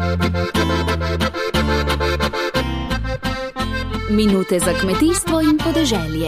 Minute za kmetijstvo in podeželje.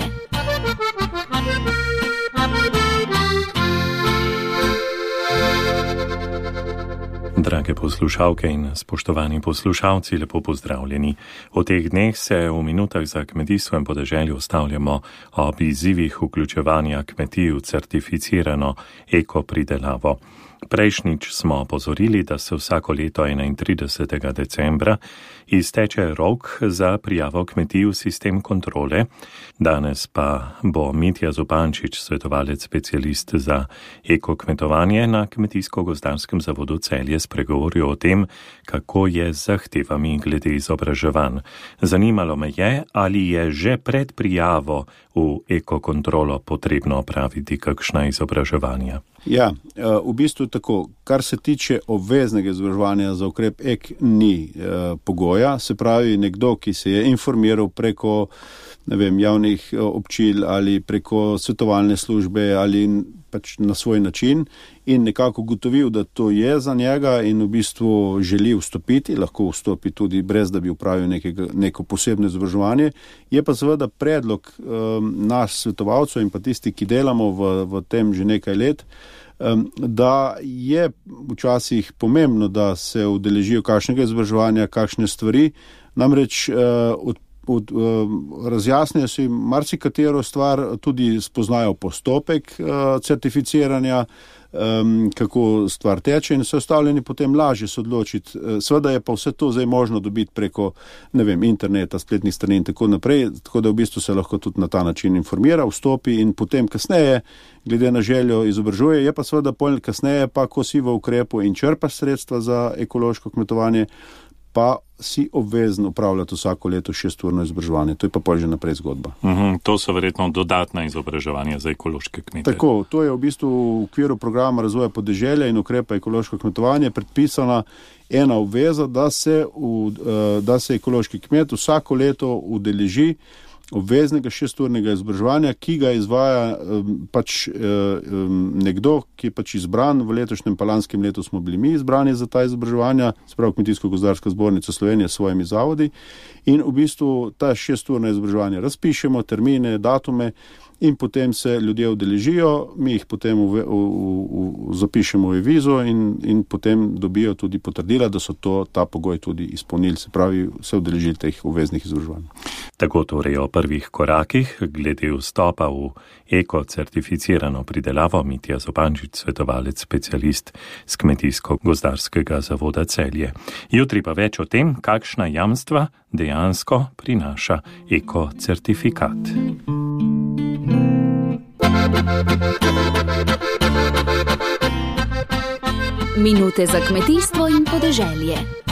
Drage poslušalke in spoštovani poslušalci, lepo pozdravljeni. V teh dneh se v minutah za kmetijstvo in podeželje ustavljamo ob izzivih vključevanja kmetij v certificirano ekopridelavo. Prejšnjič smo opozorili, da se vsako leto 31. decembra izteče rok za prijavo kmetij v sistem kontrole. Danes pa bo Mitja Zupančič, svetovalec specialist za ekokmetovanje na Kmetijsko-gozdarskem zavodu Celje, spregovoril o tem, kako je z zahtevami glede izobraževanj. Zanimalo me je, ali je že pred prijavo v ekokontrolo potrebno opraviti kakšna izobraževanja. Ja, v bistvu tako, kar se tiče obveznega izobraževanja za ukrep EK, ni pogoja. Se pravi, nekdo, ki se je informiral preko javnih občil ali preko svetovalne službe ali pač na svoj način in nekako ugotovil, da to je za njega in v bistvu želi vstopiti, lahko vstopi tudi brez, da bi upravil neko posebno izobraževanje. Je pa seveda predlog naš svetovalcev in pa tisti, ki delamo v tem že nekaj let, da je včasih pomembno, da se udeležijo kakšnega izobraževanja, kakšne stvari, namreč razjasnijo si marsikatero stvar, tudi spoznajo postopek certificiranja, kako stvar teče in so ostavljeni potem lažje se odločiti. Seveda je pa vse to zdaj možno dobiti preko, interneta, spletnih strani in tako naprej, tako da v bistvu se lahko tudi na ta način informira, vstopi in potem kasneje, glede na željo, izobražuje. Je pa seveda pol kasneje, pa ko si v ukrepu in črpaš sredstva za ekološko kmetovanje, pa si obvezen upravljati vsako leto 6-urno izobraževanje. To je pa pol že naprej zgodba. To so verjetno dodatna izobraževanja za ekološke kmete. Tako, to je v bistvu v okviru programa razvoja podeželja in ukrepa ekološko kmetovanje predpisana ena obveza, da se ekološki kmet vsako leto udeleži obveznega 6-urnega izobraževanja, ki ga izvaja nekdo, ki je pač izbran. V letošnjem pa lanskem letu smo bili mi izbrani za ta izobraževanja, sprav Kmetijsko-gozdarska zbornica Slovenije s svojimi zavodi, in v bistvu ta 6-urna izobraževanja razpišemo, termine, datume, in potem se ljudje udeležijo, mi jih potem zapišemo v e-vizo in potem dobijo tudi potrdila, da so ta pogoj tudi izpolnili, se pravi, se udeležili teh obveznih izobraževanj. Tako torej o prvih korakih glede vstopa v eko-certificirano pridelavo Mitja Zupančič, svetovalec specialist z Kmetijsko-gozdarskega zavoda Celje. Jutri pa več o tem, kakšna jamstva dejansko prinaša eko-certifikat. Minute za kmetijstvo in podeželje.